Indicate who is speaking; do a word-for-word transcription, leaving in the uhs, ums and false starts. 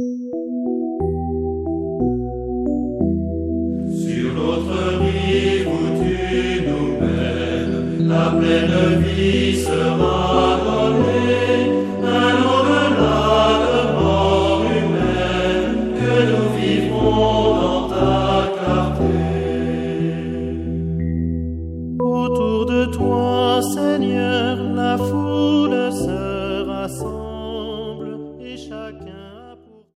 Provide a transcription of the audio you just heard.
Speaker 1: Sur l'autre rive où tu nous mènes, la pleine vie sera donnée, un au-delà de mort humaine, que nous vivrons dans ta clarté.
Speaker 2: Autour de toi, Seigneur, la foule se